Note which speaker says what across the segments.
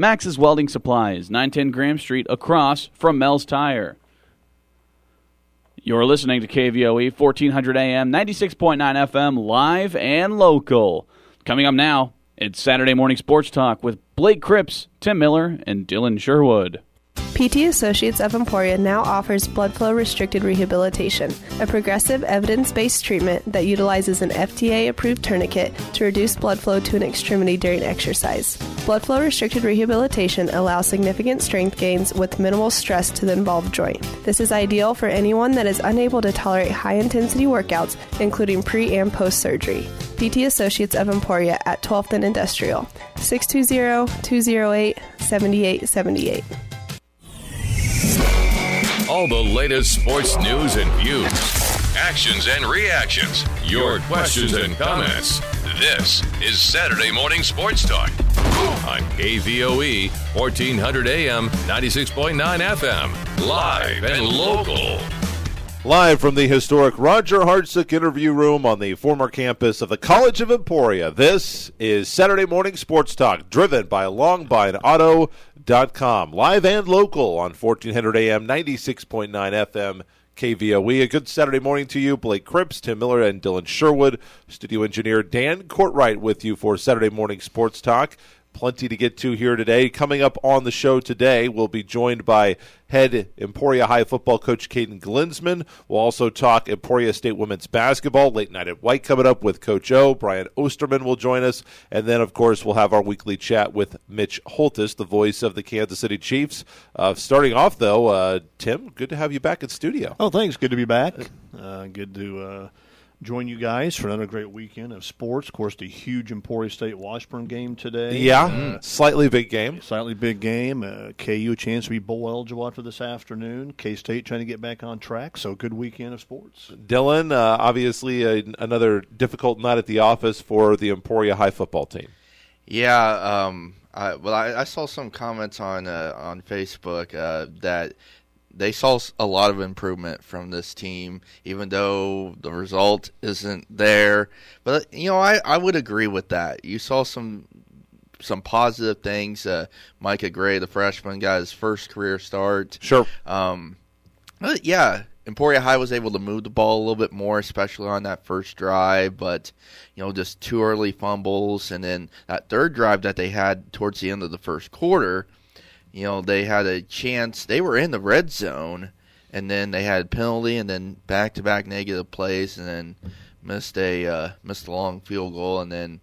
Speaker 1: Max's Welding Supplies, 910 Graham Street, across from Mel's Tire. You're listening to KVOE, 1400 AM, 96.9 FM, live and local. Coming up now, it's Saturday Morning Sports Talk with Blake Cripps, Tim Miller, and Dylan Sherwood.
Speaker 2: PT Associates of Emporia now offers blood flow restricted rehabilitation, a progressive evidence-based treatment that utilizes an FDA-approved tourniquet to reduce blood flow to an extremity during exercise. Blood flow restricted rehabilitation allows significant strength gains with minimal stress to the involved joint. This is ideal for anyone that is unable to tolerate high-intensity workouts, including pre- and post-surgery. PT Associates of Emporia at 12th and Industrial, 620-208-7878.
Speaker 3: All the latest sports news and views, actions and reactions, your questions and comments. This is Saturday Morning Sports Talk on KVOE, 1400 AM, 96.9 FM, live and local.
Speaker 4: Live from the historic Roger Hartsook interview room on the former campus of the College of Emporia, this is Saturday Morning Sports Talk, driven by LongBineAuto.com. Live and local on 1400 AM, 96.9 FM, KVOE. A good Saturday morning to you. Blake Cripps, Tim Miller, and Dylan Sherwood. Studio engineer Dan Courtwright with you for Saturday Morning Sports Talk. Plenty to get to here today. Coming up on the show today, we'll be joined by head Emporia High football coach Caden Glinsman. We'll also talk Emporia State women's basketball. Late Night at White coming up with Coach O. Brian Osterman will join us. And then, of course, we'll have our weekly chat with Mitch Holtis, the voice of the Kansas City Chiefs. Starting off, though, Tim, good to have you back in studio.
Speaker 5: Oh, thanks. Good to be back. Good to join you guys for another great weekend of sports. Of course, the huge Emporia State-Washburn game today.
Speaker 4: Yeah, slightly big game.
Speaker 5: Slightly big game. KU a chance to be bowl eligible after this afternoon. K-State trying to get back on track. So good weekend of sports.
Speaker 4: Dylan, obviously another difficult night at the office for the Emporia High football team.
Speaker 6: Yeah, I saw some comments on Facebook that they saw a lot of improvement from this team, even though the result isn't there. But, I would agree with that. You saw some positive things. Micah Gray, the freshman, got his first career start.
Speaker 4: Sure.
Speaker 6: But yeah, Emporia High was able to move the ball a little bit more, especially on that first drive. But, just two early fumbles. And then that third drive that they had towards the end of the first quarter, they had a chance. They were in the red zone, and then they had a penalty, and then back-to-back negative plays, and then missed a long field goal, and then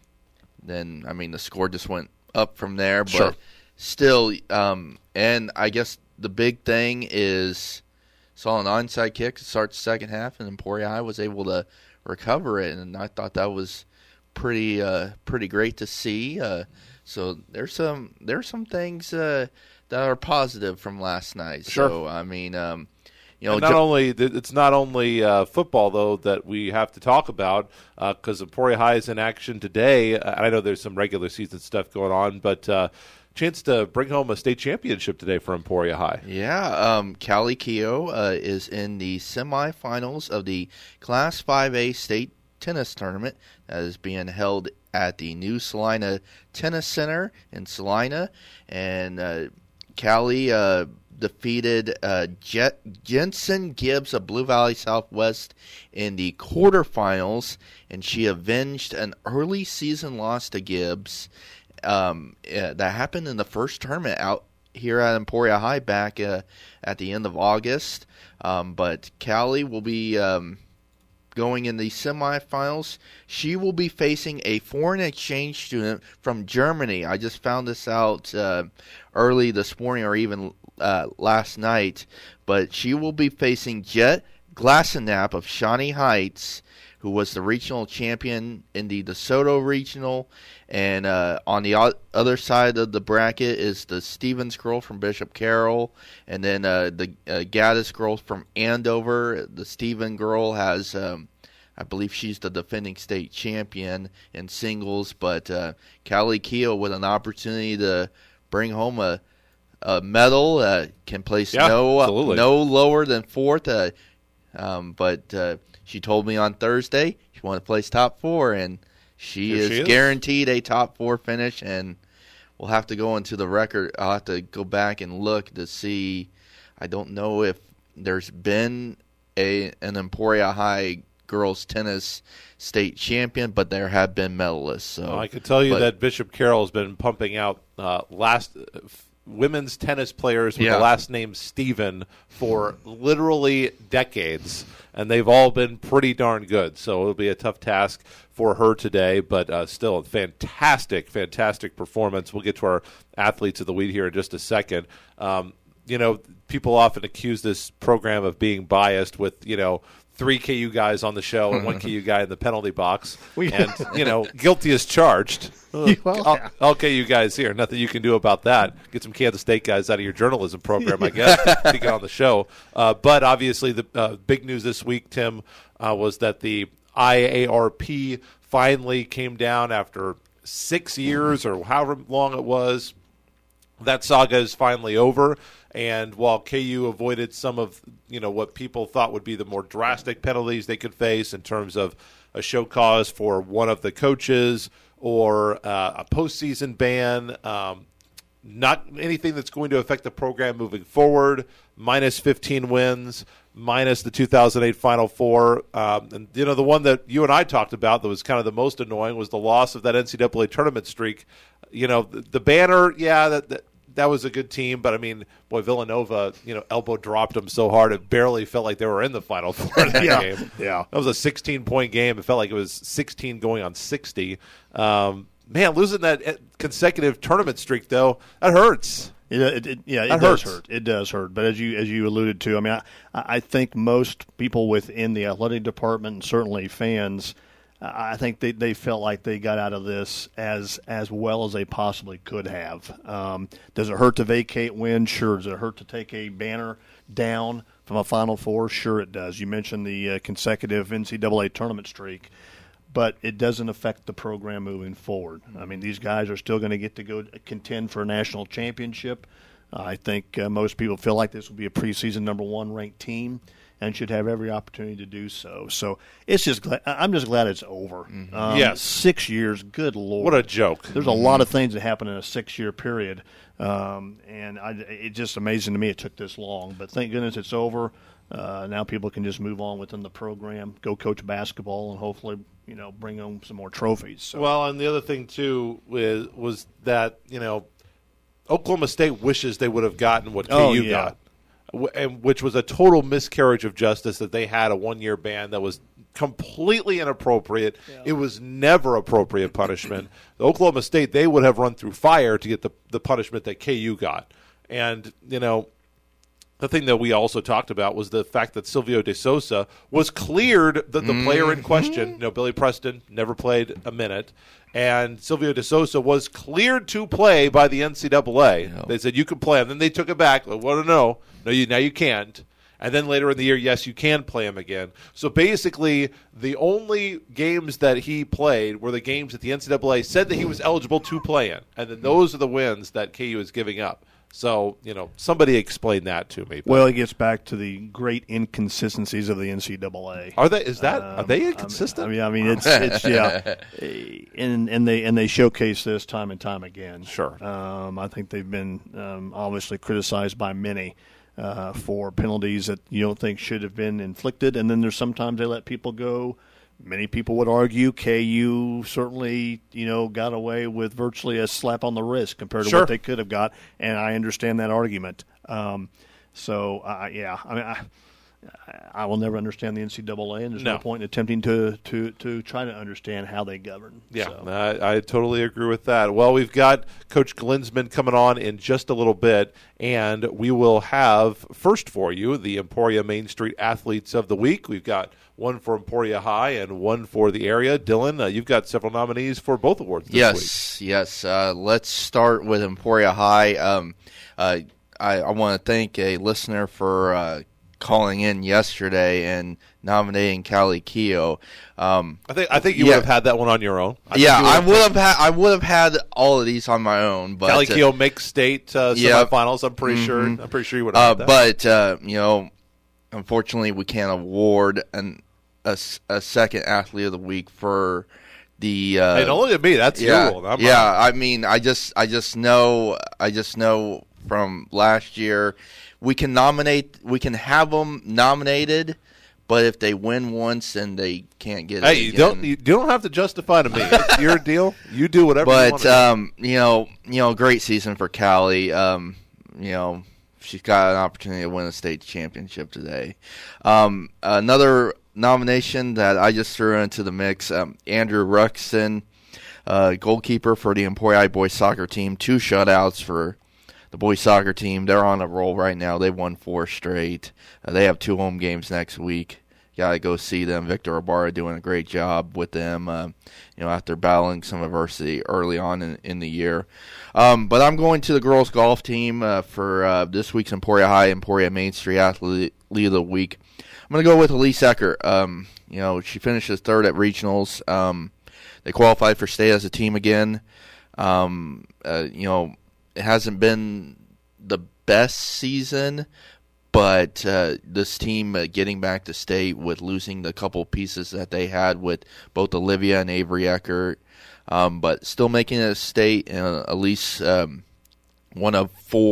Speaker 6: the score just went up from there. But
Speaker 4: sure.
Speaker 6: Still, and I guess the big thing is saw an onside kick to start the second half, and Emporia High was able to recover it, and I thought that was pretty great to see. So there's some things that are positive from last night.
Speaker 4: Sure.
Speaker 6: So
Speaker 4: it's not only football though that we have to talk about because Emporia High is in action today. I know there's some regular season stuff going on, but chance to bring home a state championship today for Emporia High.
Speaker 6: Yeah, Callie Keogh is in the semifinals of the Class 5A state tennis tournament that is being held at the new Salina Tennis Center in Salina, and Callie defeated Jensen Gibbs of Blue Valley Southwest in the quarterfinals, and she avenged an early season loss to Gibbs that happened in the first tournament out here at Emporia High back at the end of August. But Callie will be going in the semifinals. She will be facing a foreign exchange student from Germany. I just found this out early this morning or even last night. But she will be facing Jet Glassenap of Shawnee Heights, who was the regional champion in the DeSoto Regional. And on the other side of the bracket is the Stevens girl from Bishop Carroll, and then the Gaddis girl from Andover. The Steven girl has, I believe she's the defending state champion in singles, but Callie Keogh with an opportunity to bring home a medal, can place no lower than fourth. But she told me on Thursday she wanted to place top four, and she is guaranteed a top four finish. And we'll have to go into the record. I'll have to go back and look to see. I don't know if there's been an Emporia High girls tennis state champion, but there have been medalists. So
Speaker 4: I can tell you that Bishop Carroll has been pumping out women's tennis players with the last name Stephen for literally decades, and they've all been pretty darn good. So it'll be a tough task for her today, but still a fantastic performance. We'll get to our athletes of the week here in just a second. People often accuse this program of being biased with, 3 KU guys on the show and 1 KU guy in the penalty box. And, guilty as charged. All KU guys here. Nothing you can do about that. Get some Kansas State guys out of your journalism program, I guess, to get on the show. But obviously the big news this week, Tim, was that the IARP finally came down after 6 years or however long it was. That saga is finally over. And while KU avoided some of, what people thought would be the more drastic penalties they could face in terms of a show cause for one of the coaches or a postseason ban, not anything that's going to affect the program moving forward, minus 15 wins, minus the 2008 Final Four. And, the one that you and I talked about that was kind of the most annoying was the loss of that NCAA tournament streak. The banner, that was a good team, but Villanova, elbow dropped them so hard it barely felt like they were in the Final Four in that game. Yeah, that was a 16-point game. It felt like it was 16 going on 60. Losing that consecutive tournament streak though, that hurts.
Speaker 5: It does hurt. It does hurt. But as you alluded to, I think most people within the athletic department and certainly fans, I think they felt like they got out of this as well as they possibly could have. Does it hurt to vacate win? Sure. Does it hurt to take a banner down from a Final Four? Sure it does. You mentioned the consecutive NCAA tournament streak, but it doesn't affect the program moving forward. These guys are still going to get to go contend for a national championship. I think most people feel like this will be a preseason number 1 ranked team and should have every opportunity to do so. So I'm just glad it's over.
Speaker 4: Yes.
Speaker 5: 6 years, good Lord.
Speaker 4: What a joke.
Speaker 5: There's a lot of things that happen in a 6-year period, and it's just amazing to me it took this long. But thank goodness it's over. Now people can just move on within the program, go coach basketball, and hopefully bring home some more trophies. So.
Speaker 4: Well, and the other thing, too, was that, Oklahoma State wishes they would have gotten what KU got. Which was a total miscarriage of justice that they had a 1-year ban that was completely inappropriate. Yeah. It was never appropriate punishment. The Oklahoma State, they would have run through fire to get the punishment that KU got. And, the thing that we also talked about was the fact that Silvio De Sousa was cleared, the player in question. Billy Preston never played a minute. And Silvio De Sousa was cleared to play by the NCAA. Yeah. They said, you can play him. Then they took it back. Like, well, no, now you can't. And then later in the year, yes, you can play him again. So basically, the only games that he played were the games that the NCAA said that he was eligible to play in. And then those are the wins that KU is giving up. So, somebody explain that to me.
Speaker 5: Well, it gets back to the great inconsistencies of the NCAA.
Speaker 4: Are they inconsistent?
Speaker 5: It's yeah. And they showcase this time and time again.
Speaker 4: Sure.
Speaker 5: I think they've been obviously criticized by many for penalties that you don't think should have been inflicted. And then there's sometimes they let people go. Many people would argue KU certainly, got away with virtually a slap on the wrist compared to what they could have got, and I understand that argument. I will never understand the NCAA, and there's no point in attempting to try to understand how they govern.
Speaker 4: Yeah, so. I totally agree with that. Well, we've got Coach Glinsman coming on in just a little bit, and we will have first for you the Emporia Main Street Athletes of the Week. We've got one for Emporia High and one for the area. Dylan, you've got several nominees for both awards this week.
Speaker 6: Yes. Let's start with Emporia High. I want to thank a listener for calling in yesterday and nominating Callie Keough.
Speaker 4: I think you would have had that one on your own.
Speaker 6: I would have had all of these on my own. But
Speaker 4: Callie Keough makes state semifinals. I'm pretty sure. I'm pretty sure you would have had
Speaker 6: that. But unfortunately, we can't award a second athlete of the week for
Speaker 4: Hey, don't look at me. That's your rule.
Speaker 6: I mean, I just know from last year, we can have them nominated, but if they win once, then they can't get it again.
Speaker 4: You don't have to justify to me. It's your deal. You do whatever you want to do.
Speaker 6: Great season for Callie. She's got an opportunity to win a state championship today. Another nomination that I just threw into the mix, Andrew Ruxton, goalkeeper for the Emporia boys soccer team. 2 shutouts for the boys soccer team. They're on a roll right now. They've won 4 straight. They have 2 home games next week. Got to go see them. Victor Ibarra doing a great job with them, after battling some adversity early on in the year. But I'm going to the girls golf team for this week's Emporia High, Emporia Main Street Athlete of the Week. I'm going to go with Elise Eckert. She finishes 3rd at regionals. They qualified for state as a team again. It hasn't been the best season, but this team getting back to state with losing the couple pieces that they had with both Olivia and Avery Eckert, but still making it a state. Elise, one of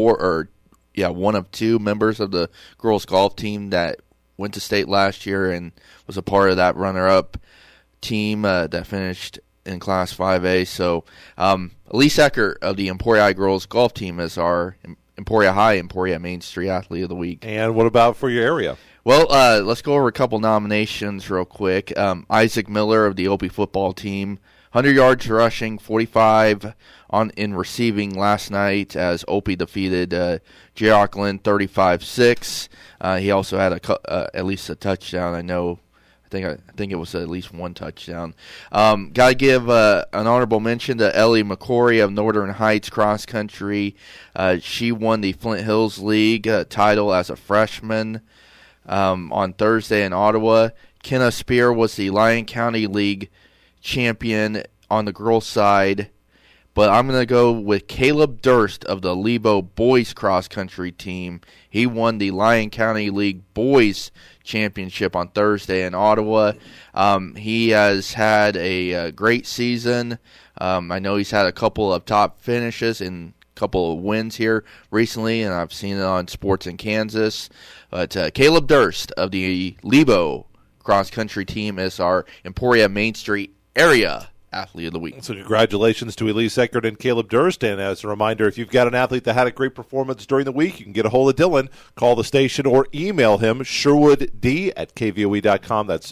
Speaker 6: 2 members of the girls golf team that went to state last year and was a part of that runner-up team that finished in Class 5A. So Elise Eckert of the Emporia girls golf team is our Emporia High, Emporia Main Street Athlete of the Week.
Speaker 4: And what about for your area?
Speaker 6: Well, let's go over a couple nominations real quick. Isaac Miller of the Opie football team, 100 yards rushing, 45 in receiving last night as Opie defeated J. Auckland 35-6. He also had at least a touchdown. I think it was at least 1 touchdown. Got to give an honorable mention to Ellie McCory of Northern Heights Cross Country. She won the Flint Hills League title as a freshman on Thursday in Ottawa. Kenna Spear was the Lyon County League champion on the girls' side. But I'm going to go with Caleb Durst of the Lebo boys cross country team. He won the Lyon County League boys championship on Thursday in Ottawa. He has had a great season. I know he's had a couple of top finishes and a couple of wins here recently, and I've seen it on Sports in Kansas. But Caleb Durst of the Lebo cross country team is our Emporia Main Street area Athlete of the Week.
Speaker 4: So congratulations to Elise Eckert and Caleb Durst. And as a reminder, if you've got an athlete that had a great performance during the week, you can get a hold of Dylan, call the station, or email him, sherwoodd@kvoe.com. That's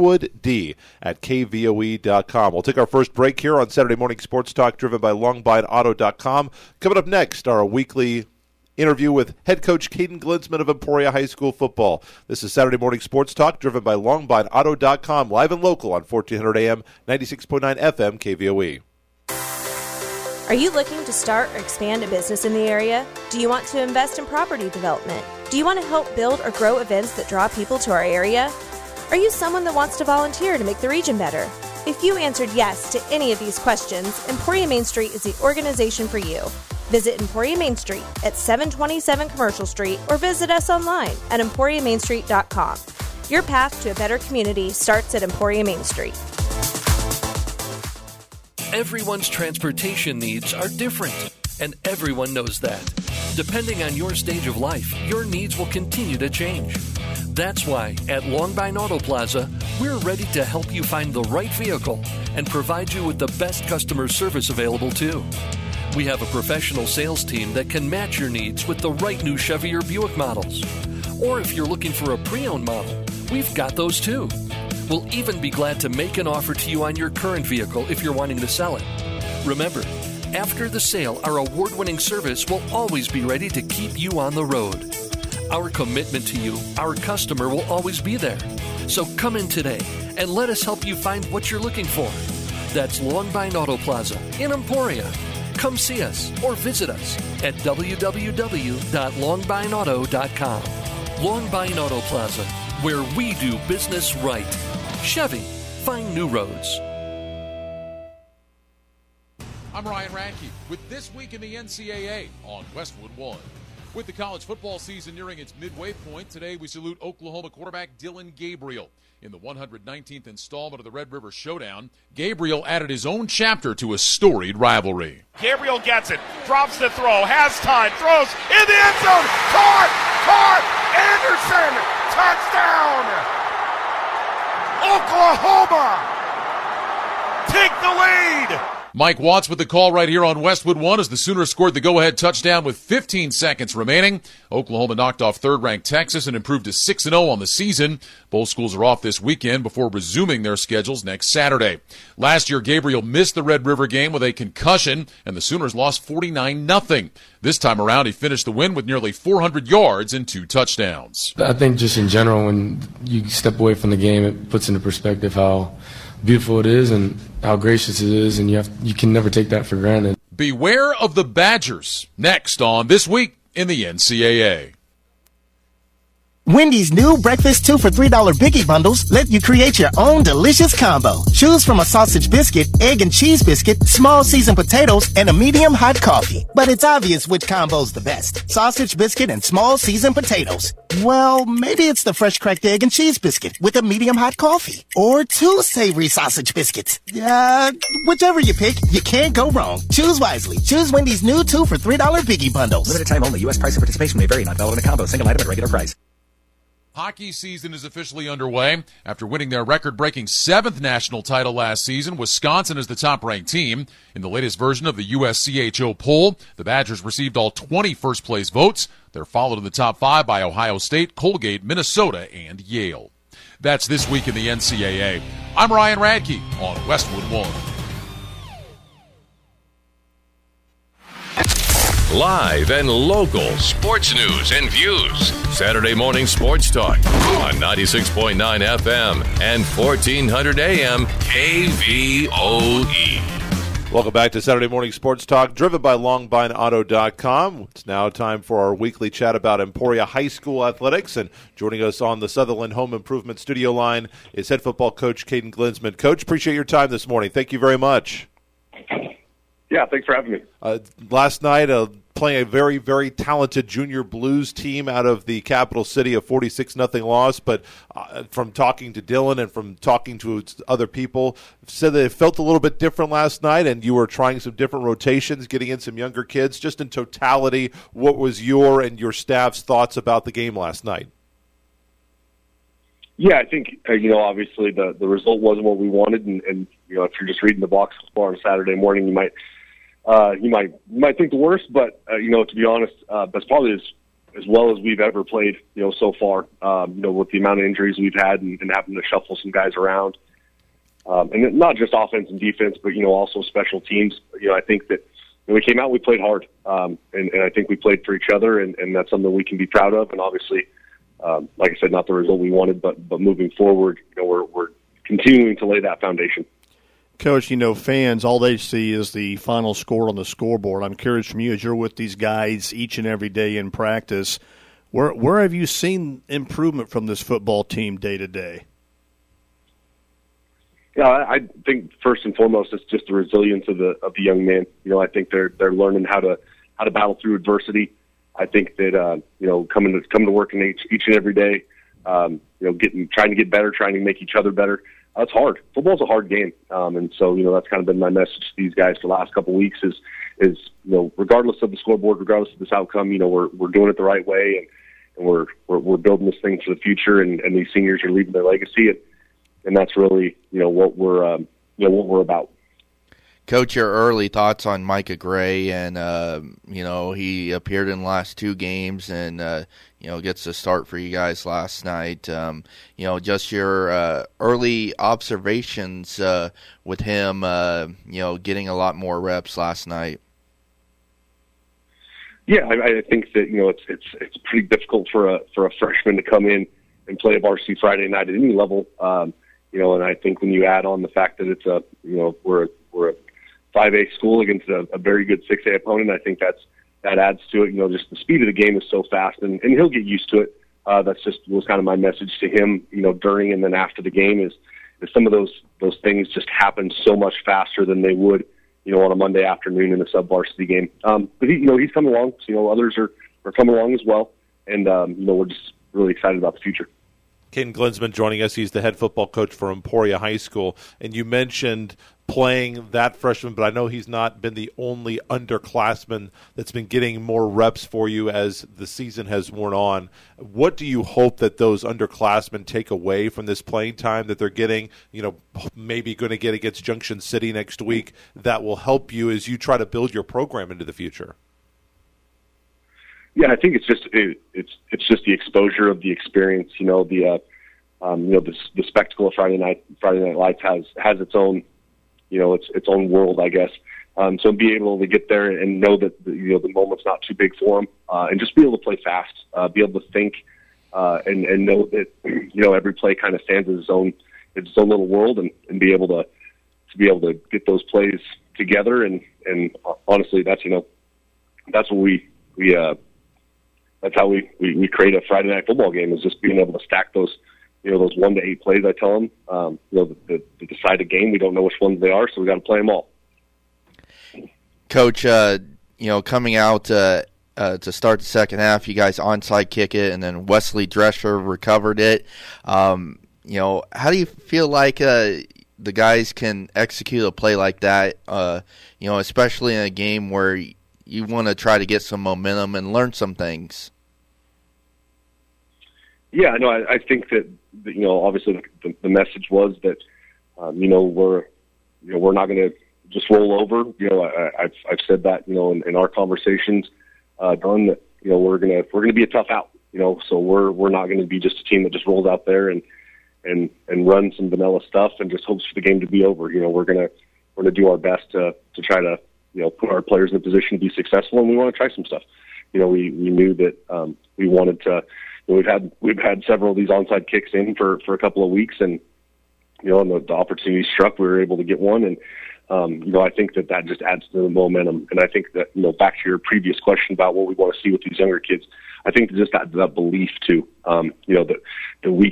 Speaker 4: sherwoodd@kvoe.com. We'll take our first break here on Saturday Morning Sports Talk, driven by longbineauto.com. Coming up next, our weekly interview with head coach Caden Glinsman of Emporia High School football. This is Saturday Morning Sports Talk, driven by longbineauto.com, live and local on 1400 AM, 96.9 FM, KVOE.
Speaker 7: Are you looking to start or expand a business in the area? Do you want to invest in property development? Do you want to help build or grow events that draw people to our area? Are you someone that wants to volunteer to make the region better? If you answered yes to any of these questions, Emporia Main Street is the organization for you. Visit Emporia Main Street at 727 Commercial Street or visit us online at emporiamainstreet.com. Your path to a better community starts at Emporia Main Street.
Speaker 8: Everyone's transportation needs are different, and everyone knows that. Depending on your stage of life, your needs will continue to change. That's why at Longbine Auto Plaza, we're ready to help you find the right vehicle and provide you with the best customer service available too. We have a professional sales team that can match your needs with the right new Chevy or Buick models. Or if you're looking for a pre-owned model, we've got those too. We'll even be glad to make an offer to you on your current vehicle if you're wanting to sell it. Remember, after the sale, our award-winning service will always be ready to keep you on the road. Our commitment to you, our customer, will always be there. So come in today and let us help you find what you're looking for. That's Longbine Auto Plaza in Emporia. Come see us or visit us at www.longbineauto.com. Longbine Auto Plaza, where we do business right. Chevy, find new roads.
Speaker 9: I'm Ryan Radke with This Week in the NCAA on Westwood One. With the college football season nearing its midway point, today we salute Oklahoma quarterback Dillon Gabriel. In the 119th installment of the Red River Showdown, Gabriel added his own chapter to a storied rivalry.
Speaker 10: Gabriel gets it, drops the throw, has time, throws in the end zone, caught, Anderson, touchdown! Oklahoma take the lead!
Speaker 9: Mike Watts with the call right here on Westwood One as the Sooners scored the go-ahead touchdown with 15 seconds remaining. Oklahoma knocked off third-ranked Texas and improved to 6-0 on the season. Both schools are off this weekend before resuming their schedules next Saturday. Last year, Gabriel missed the Red River game with a concussion, and the Sooners lost 49-0. This time around, he finished the win with nearly 400 yards and 2 touchdowns.
Speaker 11: I think just in general, when you step away from the game, it puts into perspective how beautiful it is and how gracious it is, and you can never take that for granted.
Speaker 9: Beware of the Badgers. Next on This Week in the NCAA.
Speaker 12: Wendy's new breakfast 2 for $3 Biggie Bundles let you create your own delicious combo. Choose from a sausage biscuit, egg and cheese biscuit, small seasoned potatoes, and a medium hot coffee. But it's obvious which combo's the best. Sausage biscuit and small seasoned potatoes. Well, maybe it's the fresh cracked egg and cheese biscuit with a medium hot coffee. Or 2 savory sausage biscuits. Whichever you pick, you can't go wrong. Choose wisely. Choose Wendy's new 2 for $3 Biggie Bundles.
Speaker 13: Limited time only. U.S. price and participation may vary. Not valid in a combo. Single item at regular price.
Speaker 9: Hockey season is officially underway. After winning their record-breaking 7th national title last season, Wisconsin is the top-ranked team. In the latest version of the USCHO poll, the Badgers received all 20 first-place votes. They're followed in the top 5 by Ohio State, Colgate, Minnesota, and Yale. That's This Week in the NCAA. I'm Ryan Radke on Westwood One.
Speaker 3: Live and local sports news and views. Saturday morning sports talk on 96.9 FM and 1400 AM KVOE.
Speaker 4: Welcome back to Saturday Morning Sports Talk, driven by LongBineAuto.com. It's now time for our weekly chat about Emporia High School athletics, and joining us on the Sutherland Home Improvement studio line is head football coach Caden Glinsman. Coach, appreciate your time this morning. Thank you very much.
Speaker 14: Yeah, thanks for having me.
Speaker 4: Last night, playing a very, very talented junior blues team out of the capital city, a 46-0 loss. But from talking to Dillon and from talking to other people, said that it felt a little bit different last night, and you were trying some different rotations, getting in some younger kids. Just in totality, what was your and your staff's thoughts about the game last night?
Speaker 14: Yeah, I think, obviously the result wasn't what we wanted, and if you're just reading the box score on a Saturday morning, you might think the worst, but to be honest, that's probably as well as we've ever played, so far. With the amount of injuries we've had and having to shuffle some guys around, and not just offense and defense, but also special teams. I think that when we came out, we played hard, and I think we played for each other, and that's something we can be proud of. And obviously, like I said, not the result we wanted, but moving forward, we're continuing to lay that foundation.
Speaker 5: Coach, fans, all they see is the final score on the scoreboard. I'm curious from you, as you're with these guys each and every day in practice, where have you seen improvement from this football team day to day?
Speaker 14: Yeah, I think first and foremost, it's just the resilience of the young men. I think they're learning how to battle through adversity. I think that coming to work each and every day, trying to get better, trying to make each other better. It's hard. Football's a hard game, and so that's kind of been my message to these guys for the last couple of weeks. Is regardless of the scoreboard, regardless of this outcome, we're doing it the right way, and we're building this thing for the future, and these seniors are leaving their legacy, and that's really what we're about.
Speaker 6: Coach, your early thoughts on Micah Gray, and he appeared in the last 2 games, and gets a start for you guys last night. Just your early observations with him, getting a lot more reps last night.
Speaker 14: Yeah, I think that it's pretty difficult for a freshman to come in and play a varsity Friday night at any level. And I think when you add on the fact that it's we're a 5A school against a very good 6A opponent, I think that adds to it. Just the speed of the game is so fast, and he'll get used to it. That's just was kind of my message to him, during and then after the game is some of those things just happen so much faster than they would, on a Monday afternoon in a sub-varsity game. But he's coming along. So, others are coming along as well, and we're just really excited about the future.
Speaker 4: Caden Glinsman joining us. He's the head football coach for Emporia High School. And you mentioned playing that freshman, but I know he's not been the only underclassman that's been getting more reps for you as the season has worn on. What do you hope that those underclassmen take away from this playing time that they're getting, maybe going to get against Junction City next week, that will help you as you try to build your program into the future?
Speaker 14: Yeah, I think it's just the exposure of the experience. The spectacle of Friday Night Lights has its own, its own world, I guess. So be able to get there and know that the moment's not too big for them, and just be able to play fast, be able to think, and know that every play kind of stands as its own little world, and be able to get those plays together. And honestly, that's what we that's how we create a Friday night football game, is just being able to stack those 1 to 8 plays. I tell them, the decided game, we don't know which ones they are, so we got to play them all.
Speaker 6: Coach, coming out to start the second half, you guys onside kick it, and then Wesley Drescher recovered it. How do you feel like the guys can execute a play like that? Especially in a game where you want to try to get some momentum and learn some things.
Speaker 14: Yeah, no, I think that obviously the message was that we're not going to just roll over. I've said that in our conversations, Don, that we're gonna be a tough out. So we're not going to be just a team that just rolls out there and run some vanilla stuff and just hopes for the game to be over. We're gonna do our best to try to put our players in a position to be successful, and we want to try some stuff. We knew that we wanted to. We've had several of these onside kicks in for a couple of weeks, and and the opportunity struck, we were able to get one, and I think that just adds to the momentum. And I think that back to your previous question about what we want to see with these younger kids, I think that just that belief too, that we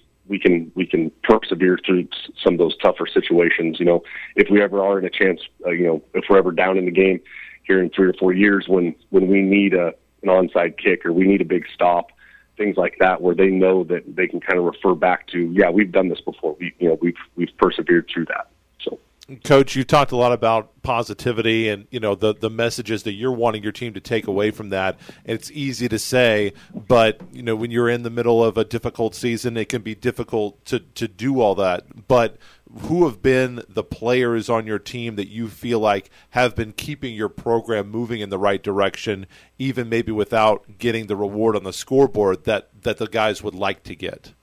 Speaker 14: can persevere through some of those tougher situations. If we ever are in a chance, if we're ever down in the game here in 3 or 4 years, when we need an onside kick or we need a big stop, things like that, where they know that they can kind of refer back to, we've done this before. We've persevered through that. So,
Speaker 4: Coach, you talked a lot about positivity and the messages that you're wanting your team to take away from that. And it's easy to say, but when you're in the middle of a difficult season, it can be difficult to do all that. But who have been the players on your team that you feel like have been keeping your program moving in the right direction, even maybe without getting the reward on the scoreboard that the guys would like to get?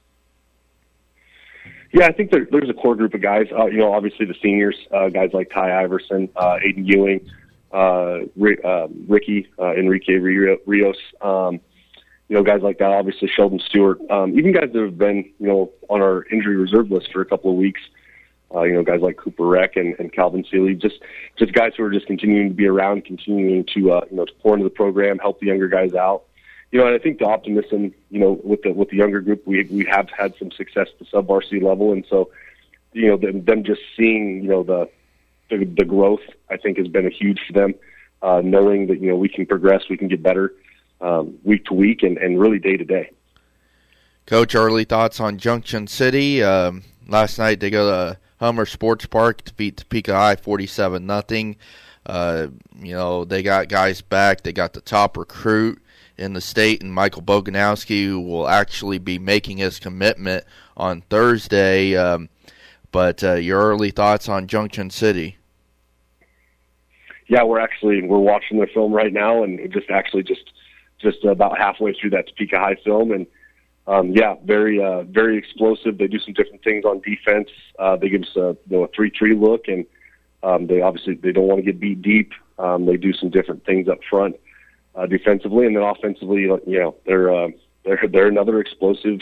Speaker 14: Yeah, I think there's a core group of guys. Obviously the seniors, guys like Ty Iverson, Aiden Ewing, Ricky, Enrique Rios, guys like that. Obviously Sheldon Stewart, even guys that have been, on our injury reserve list for a couple of weeks. Guys like Cooper Reck and Calvin Seeley, just guys who are just continuing to be around, continuing to pour into the program, help the younger guys out. And I think the optimism, with the younger group, we have had some success at the sub-varsity level, and so, them just seeing, the growth, I think, has been a huge for them, knowing that, we can progress, we can get better week to week and really day to day.
Speaker 6: Coach, early thoughts on Junction City. Last night they go to Hummer Sports Park to beat Topeka High 47-0. They got guys back. They got the top recruit in the state, and Michael Boganowski, who will actually be making his commitment on Thursday. But your early thoughts on Junction City?
Speaker 14: Yeah, we're watching the film right now, and just about halfway through that Topeka High film, and very explosive. They do some different things on defense. They give us a 3-3 look, and they don't want to get beat deep. They do some different things up front. Defensively, and then offensively, they're another explosive,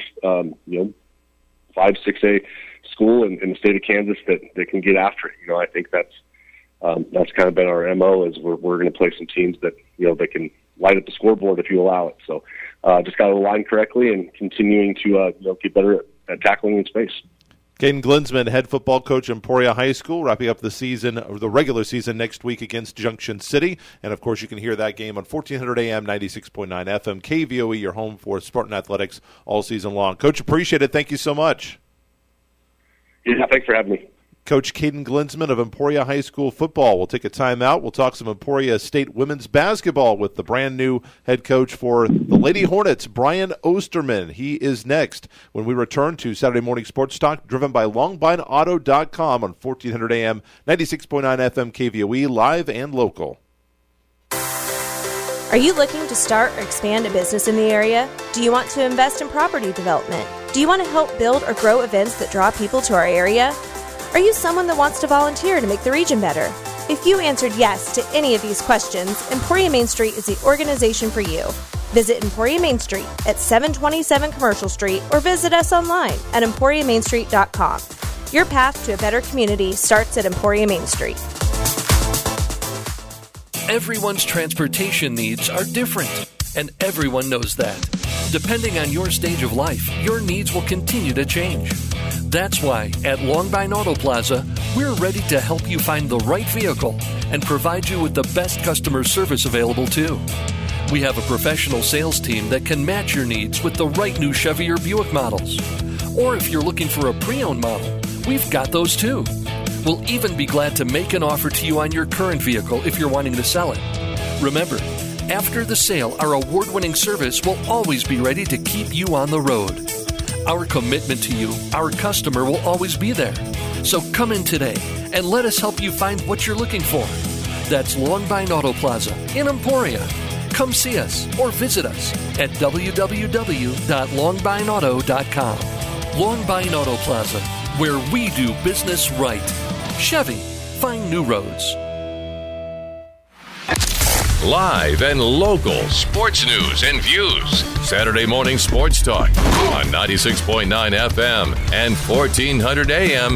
Speaker 14: 5-6A school in the state of Kansas that can get after it. I think that's kind of been our MO, is we're going to play some teams that they can light up the scoreboard if you allow it. So just got to align correctly and continuing to get better at tackling in space.
Speaker 4: Caden Glinsman, head football coach at Emporia High School, wrapping up the season, or the regular season next week against Junction City. And, of course, you can hear that game on 1400 AM, 96.9 FM, KVOE, your home for Spartan Athletics all season long. Coach, appreciate it. Thank you so much.
Speaker 14: Yeah, thanks for having me.
Speaker 4: Coach Caden Glinsman of Emporia High School football. We'll take a timeout. We'll talk some Emporia State women's basketball with the brand-new head coach for the Lady Hornets, Brian Osterman. He is next when we return to Saturday Morning Sports Talk, driven by LongBineAuto.com on 1400 AM, 96.9 FM KVOE, live and local.
Speaker 7: Are you looking to start or expand a business in the area? Do you want to invest in property development? Do you want to help build or grow events that draw people to our area? Are you someone that wants to volunteer to make the region better? If you answered yes to any of these questions, Emporia Main Street is the organization for you. Visit Emporia Main Street at 727 Commercial Street or visit us online at emporiamainstreet.com. Your path to a better community starts at Emporia Main Street.
Speaker 8: Everyone's transportation needs are different, and everyone knows that. Depending on your stage of life, your needs will continue to change. That's why at Longbine Auto Plaza, we're ready to help you find the right vehicle and provide you with the best customer service available too. We have a professional sales team that can match your needs with the right new Chevy or Buick models. Or if you're looking for a pre-owned model, we've got those too. We'll even be glad to make an offer to you on your current vehicle if you're wanting to sell it. Remember, after the sale, our award-winning service will always be ready to keep you on the road. Our commitment to you, our customer, will always be there. So come in today and let us help you find what you're looking for. That's Longbine Auto Plaza in Emporia. Come see us or visit us at www.longbineauto.com. Longbine Auto Plaza, where we do business right. Chevy, find new roads.
Speaker 3: Live and local sports news and views. Saturday Morning Sports Talk on 96.9 FM and 1400 AM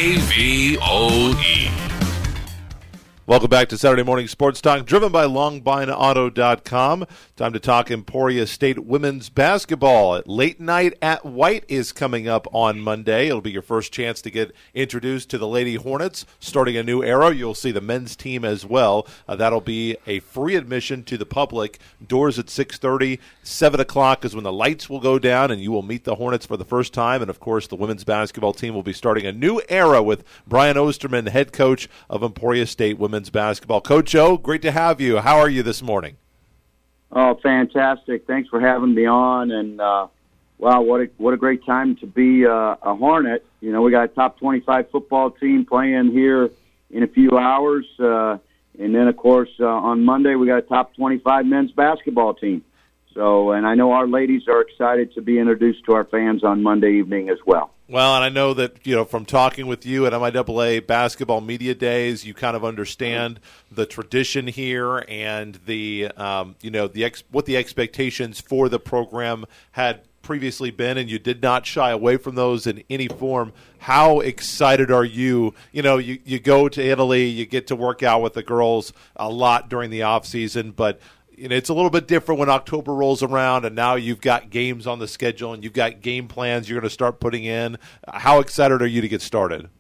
Speaker 3: KVOE.
Speaker 4: Welcome back to Saturday Morning Sports Talk, driven by LongBineAuto.com. Time to talk Emporia State women's basketball. Late Night at White is coming up on Monday. It'll be your first chance to get introduced to the Lady Hornets, starting a new era. You'll see the men's team as well. That'll be a free admission to the public. Doors at 6:30. 7 o'clock is when the lights will go down, and you will meet the Hornets for the first time. And, of course, the women's basketball team will be starting a new era with Brian Osterman, head coach of Emporia State women's basketball. Coach O, great to have you. How are you this morning?
Speaker 15: Oh, fantastic. Thanks for having me on. And, wow, what a great time to be a Hornet. You know, we got a top 25 football team playing here in a few hours. And then, of course, on Monday, we got a top 25 men's basketball team. So, and I know our ladies are excited to be introduced to our fans on Monday evening as well.
Speaker 4: Well, and I know that, you know, from talking with you at MIAA Basketball Media Days, you kind of understand the tradition here and the, you know, what the expectations for the program had previously been, and you did not shy away from those in any form. How excited are you? You know, you go to Italy, you get to work out with the girls a lot during the off season, but you know, it's a little bit different when October rolls around and now you've got games on the schedule and you've got game plans you're going to start putting in. How excited are you to get started?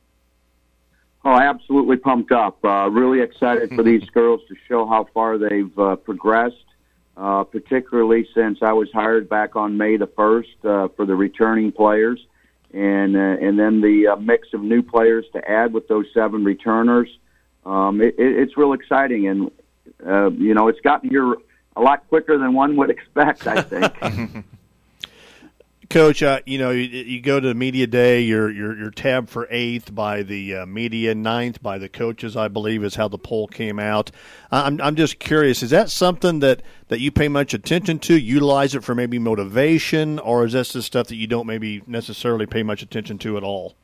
Speaker 15: Oh, absolutely pumped up. Really excited for these girls to show how far they've progressed, particularly since I was hired back on May the 1st for the returning players. And then the mix of new players to add with those 7 returners. It's real exciting. And you know, it's gotten here a lot quicker than one would expect, I think.
Speaker 5: Coach, you know, you go to the media day. You're tabbed for 8th by the media, 9th by the coaches, I believe, is how the poll came out. I'm just curious, is that something that you pay much attention to, utilize it for maybe motivation, or is this the stuff that you don't maybe necessarily pay much attention to at all?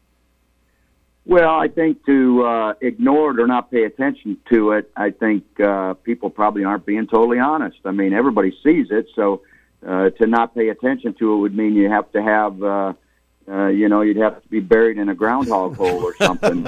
Speaker 15: Well, I think to ignore it or not pay attention to it, I think people probably aren't being totally honest. I mean, everybody sees it, so to not pay attention to it would mean you have to have, you know, you'd have to be buried in a groundhog hole or something.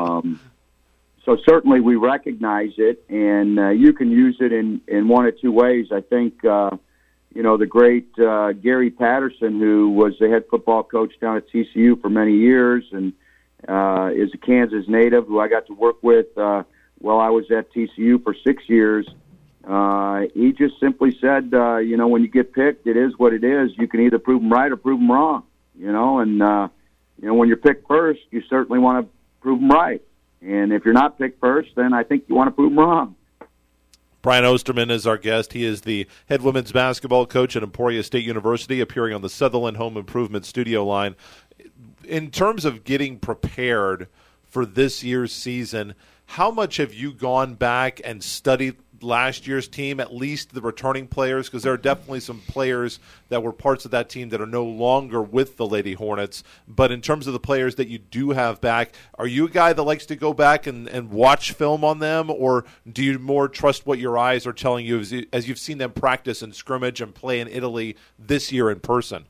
Speaker 15: So certainly we recognize it, and you can use it in one of two ways. I think the great Gary Patterson, who was the head football coach down at TCU for many years and is a Kansas native who I got to work with while I was at TCU for 6 years. He just simply said, when you get picked, it is what it is. You can either prove them right or prove them wrong, and when you're picked first, you certainly want to prove them right. And if you're not picked first, then I think you want to prove them wrong.
Speaker 4: Brian Osterman is our guest. He is the head women's basketball coach at Emporia State University, appearing on the Sutherland Home Improvement studio line. In terms of getting prepared for this year's season, how much have you gone back and studied last year's team, at least the returning players? Because there are definitely some players that were parts of that team that are no longer with the Lady Hornets. But in terms of the players that you do have back, are you a guy that likes to go back and watch film on them, or do you more trust what your eyes are telling you as you've seen them practice and scrimmage and play in Italy this year in person?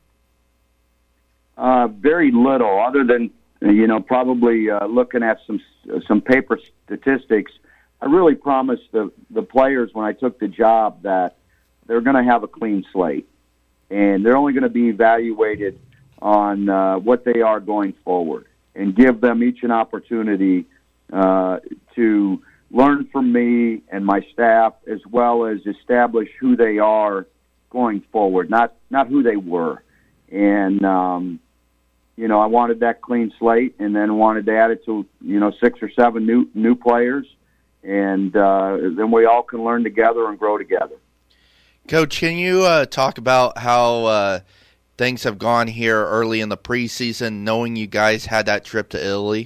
Speaker 15: Very little, other than probably looking at some paper statistics. I really promised the players when I took the job that they're going to have a clean slate, and they're only going to be evaluated on what they are going forward, and give them each an opportunity to learn from me and my staff, as well as establish who they are going forward, not who they were. And I wanted that clean slate, and then wanted to add it to 6 or 7 new players. And then we all can learn together and grow together.
Speaker 6: Coach, can you talk about how things have gone here early in the preseason, knowing you guys had that trip to Italy?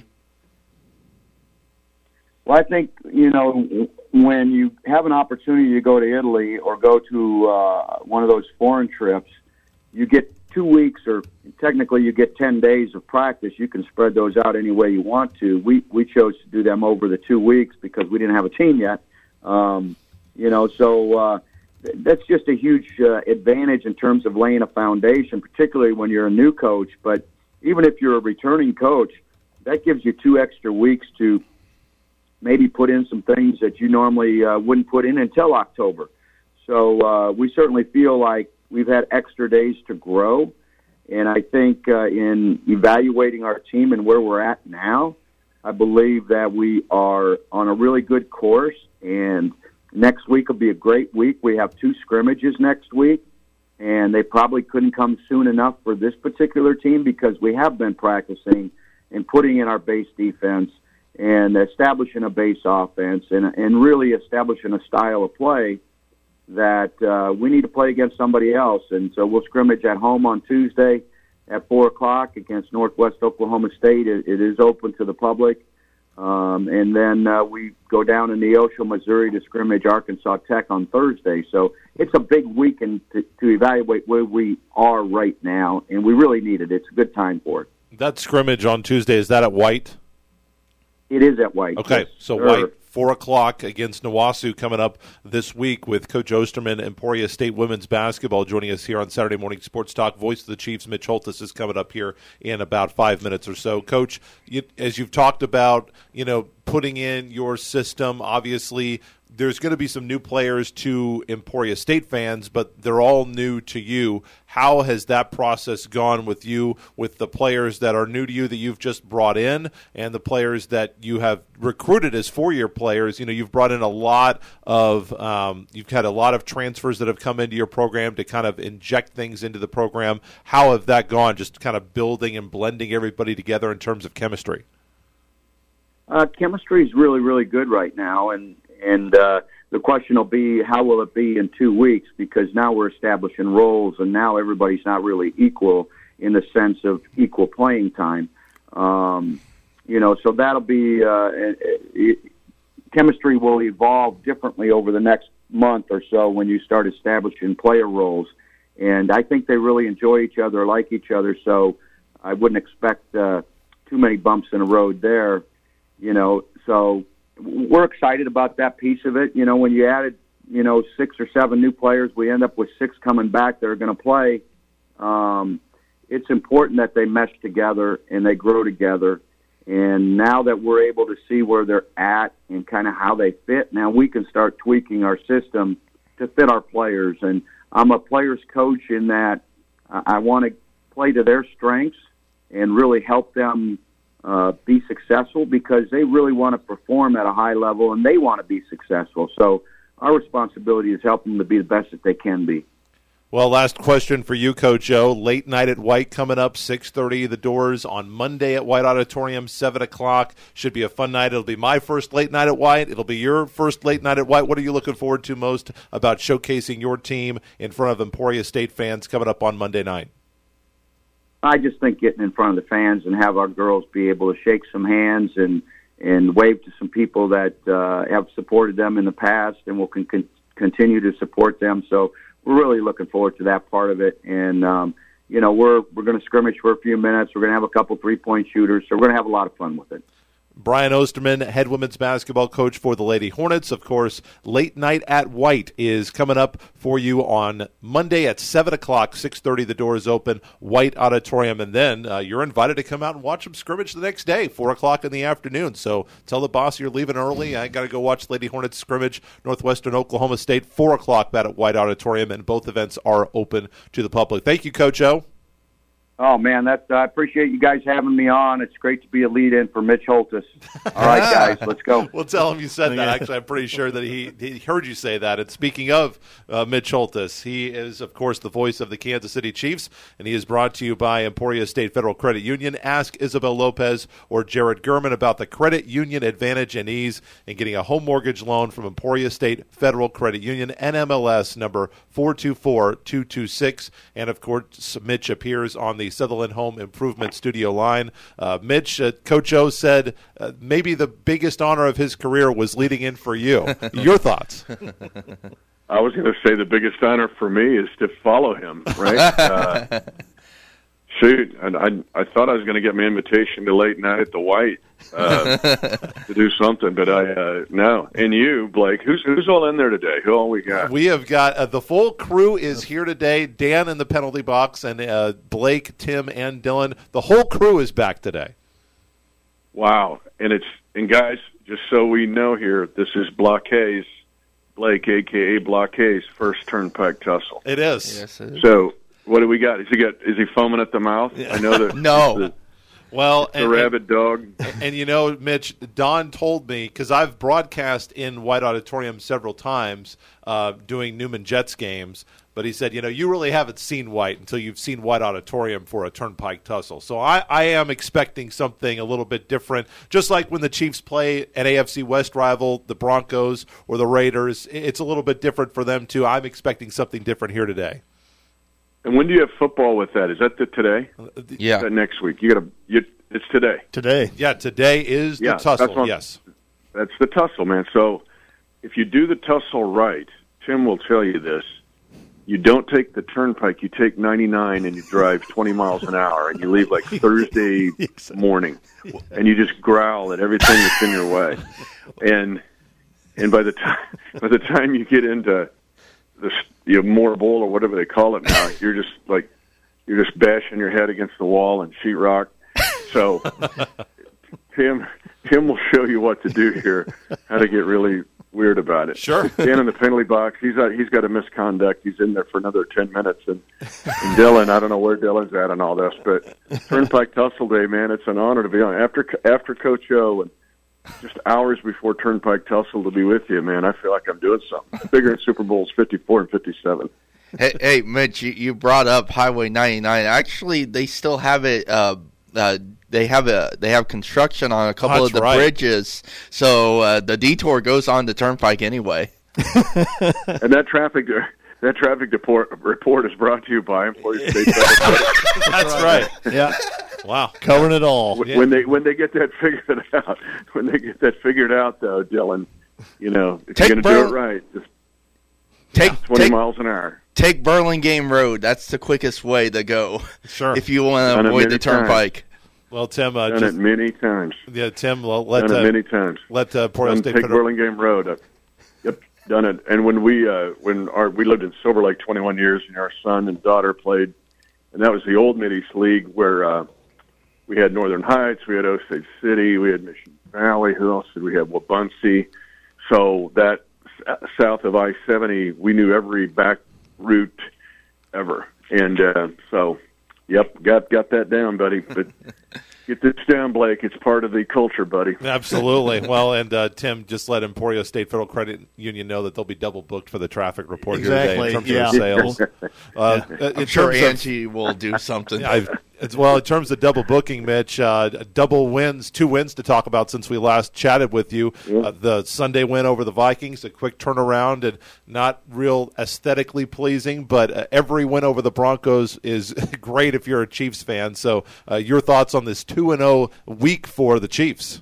Speaker 15: Well, I think, when you have an opportunity to go to Italy or go to one of those foreign trips, you get 2 weeks, or technically you get 10 days of practice. You can spread those out any way you want to. We chose to do them over the 2 weeks because we didn't have a team yet. So that's just a huge advantage in terms of laying a foundation, particularly when you're a new coach. But even if you're a returning coach, that gives you 2 extra weeks to maybe put in some things that you normally wouldn't put in until October. So we certainly feel like we've had extra days to grow, and I think in evaluating our team and where we're at now, I believe that we are on a really good course, and next week will be a great week. We have 2 scrimmages next week, and they probably couldn't come soon enough for this particular team because we have been practicing and putting in our base defense and establishing a base offense and really establishing a style of play that we need to play against somebody else. And so we'll scrimmage at home on Tuesday at 4 o'clock against Northwest Oklahoma State. It is open to the public. And then we go down in Neosho, Missouri to scrimmage Arkansas Tech on Thursday. So it's a big weekend to evaluate where we are right now, and we really need it. It's a good time for it.
Speaker 4: That scrimmage on Tuesday, is that at White?
Speaker 15: It is at White.
Speaker 4: Okay,
Speaker 15: yes,
Speaker 4: so
Speaker 15: sir.
Speaker 4: White, 4 o'clock against Nawasu coming up this week with Coach Osterman, Emporia State women's basketball, joining us here on Saturday Morning Sports Talk. Voice of the Chiefs, Mitch Holthus, is coming up here in about 5 minutes or so. Coach, as you've talked about, putting in your system, obviously there's going to be some new players to Emporia State fans, but they're all new to you. How has that process gone with you, with the players that are new to you that you've just brought in and the players that you have recruited as 4-year players? You've brought in a lot of you've had a lot of transfers that have come into your program to kind of inject things into the program. How have that gone, just kind of building and blending everybody together in terms of chemistry?
Speaker 15: Chemistry is really, really good right now, and the question will be, how will it be in 2 weeks? Because now we're establishing roles, and now everybody's not really equal in the sense of equal playing time. So that'll be chemistry will evolve differently over the next month or so when you start establishing player roles. And I think they really enjoy each other, like each other, so I wouldn't expect too many bumps in the road there. So we're excited about that piece of it. When you added, 6 or 7 new players, we end up with 6 coming back that are going to play. It's important that they mesh together and they grow together. And now that we're able to see where they're at and kind of how they fit, now we can start tweaking our system to fit our players. And I'm a player's coach in that I want to play to their strengths and really help them be successful, because they really want to perform at a high level and they want to be successful. So our responsibility is helping them to be the best that they can be.
Speaker 4: Well, last question for you, Coach O. Late night at White coming up, 6:30, the doors on Monday at White Auditorium, 7 o'clock. Should be a fun night. It'll be my first late night at White. It'll be your first late night at White. What are you looking forward to most about showcasing your team in front of Emporia State fans coming up on Monday night?
Speaker 15: I just think getting in front of the fans and have our girls be able to shake some hands and wave to some people that have supported them in the past and will continue to support them. So we're really looking forward to that part of it. And, we're going to scrimmage for a few minutes. We're going to have a couple three-point shooters. So we're going to have a lot of fun with it.
Speaker 4: Brian Osterman, head women's basketball coach for the Lady Hornets. Of course, Late Night at White is coming up for you on Monday at 7 o'clock, 6:30. The doors open, White Auditorium. And then you're invited to come out and watch them scrimmage the next day, 4 o'clock in the afternoon. So tell the boss you're leaving early. I got to go watch Lady Hornets scrimmage, Northwestern Oklahoma State, 4 o'clock, that at White Auditorium. And both events are open to the public. Thank you, Coach O.
Speaker 15: Oh, man, I appreciate you guys having me on. It's great to be a lead-in for Mitch Holthus. All right, guys, let's go.
Speaker 4: We'll tell him you said that. Actually, I'm pretty sure that he heard you say that. And speaking of Mitch Holthus, he is, of course, the voice of the Kansas City Chiefs, and he is brought to you by Emporia State Federal Credit Union. Ask Isabel Lopez or Jared Gurman about the credit union advantage and ease in getting a home mortgage loan from Emporia State Federal Credit Union, NMLS number 424226. And, of course, Mitch appears on the Sutherland Home Improvement Studio line. Mitch, Coach O said maybe the biggest honor of his career was leading in for you. Your thoughts?
Speaker 16: I was going to say the biggest honor for me is to follow him, right? Shoot, and I thought I was going to get my invitation to Late Night at the White to do something, but no. And you, Blake, who's all in there today? Who all we got?
Speaker 4: We have got the full crew is here today. Dan in the penalty box, and Blake, Tim, and Dylan. The whole crew is back today.
Speaker 16: Wow, and guys, just so we know here, this is Blake, a.k.a. Blake's first Turnpike tussle.
Speaker 4: It is.
Speaker 6: Yes, it is.
Speaker 16: So. What do we got? Is he foaming at the mouth? I know that.
Speaker 6: No.
Speaker 16: The rabid dog.
Speaker 4: And Mitch, Don told me, because I've broadcast in White Auditorium several times doing Newman Jets games, but he said, you really haven't seen White until you've seen White Auditorium for a Turnpike tussle. So I am expecting something a little bit different, just like when the Chiefs play an AFC West rival, the Broncos or the Raiders. It's a little bit different for them, too. I'm expecting something different here today.
Speaker 16: And when do you have football with that? Is that today?
Speaker 6: Yeah.
Speaker 16: Is that next week? It's today.
Speaker 5: Today.
Speaker 4: Yeah, today is the tussle, yes.
Speaker 16: That's the tussle, man. So if you do the tussle right, Tim will tell you this, you don't take the Turnpike, you take 99 and you drive 20 miles an hour and you leave like Thursday morning and you just growl at everything that's in your way. And by the time you get into the Moore Bowl or whatever they call it now, you're just bashing your head against the wall and sheetrock. So Tim will show you what to do here, how to get really weird about it.
Speaker 4: Sure.
Speaker 16: Dan in the penalty box, he's got a misconduct. He's in there for another 10 minutes. And Dylan, I don't know where Dylan's at on all this, but Turnpike Tussle Day, man, it's an honor to be on. After Coach O and just hours before Turnpike Tussle to be with you, man, I feel like I'm doing something. Bigger than Super Bowls 54 and 57.
Speaker 6: Hey, Mitch, you brought up Highway 99. Actually, they still have it. They have construction on a couple of the bridges, so the detour goes on the Turnpike anyway.
Speaker 16: And that traffic report is brought to you by Emporia State.
Speaker 4: That's right.
Speaker 5: Yeah.
Speaker 4: Wow.
Speaker 5: Covering it all.
Speaker 16: When they get that figured out, though, Dylan, if you're going to do it right, just take 20 miles an hour.
Speaker 6: Take Burlingame Road. That's the quickest way to go.
Speaker 4: Sure.
Speaker 6: If you want to avoid the Turnpike.
Speaker 4: Well, Tim,
Speaker 16: done it many times.
Speaker 4: Yeah, Tim,
Speaker 16: many times.
Speaker 4: Let Emporia State
Speaker 16: take Burlingame Road. Yep, done it. And when we lived in Silver Lake 21 years, and our son and daughter played, and that was the old Mid-East League where we had Northern Heights, we had Osage City, we had Mission Valley. Who else did we have? Wabaunsee. So that south of I-70, we knew every back route ever. And so, yep, got that down, buddy. But get this down, Blake. It's part of the culture, buddy.
Speaker 4: Absolutely. Well, and Tim, just let Emporio State Federal Credit Union know that they'll be double booked for the traffic report here today in terms of sales.
Speaker 6: I'm sure Angie will do something.
Speaker 4: Well, in terms of double booking, Mitch, double wins, 2 wins to talk about since we last chatted with you. The Sunday win over the Vikings, a quick turnaround and not real aesthetically pleasing, but every win over the Broncos is great if you're a Chiefs fan. So your thoughts on this 2-0 week for the Chiefs?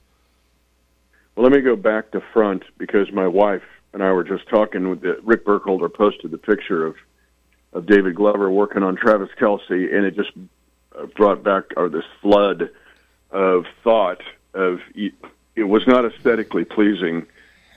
Speaker 16: Well, let me go back to front because my wife and I were just talking with Rick Burkholder posted the picture of David Glover working on Travis Kelce, and it just brought back this flood of thought of it was not aesthetically pleasing,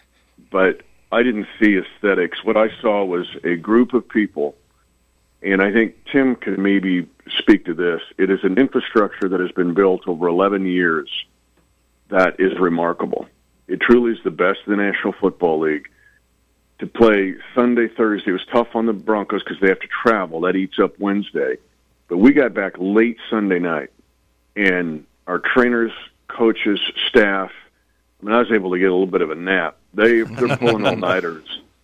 Speaker 16: but I didn't see aesthetics. What I saw was a group of people, and I think Tim could maybe speak to this. It is an infrastructure that has been built over 11 years that is remarkable. It truly is the best in the National Football League. To play Sunday, Thursday, it was tough on the Broncos because they have to travel. That eats up Wednesday. But we got back late Sunday night, and our trainers, coaches, staff, I was able to get a little bit of a nap. They're pulling all-nighters.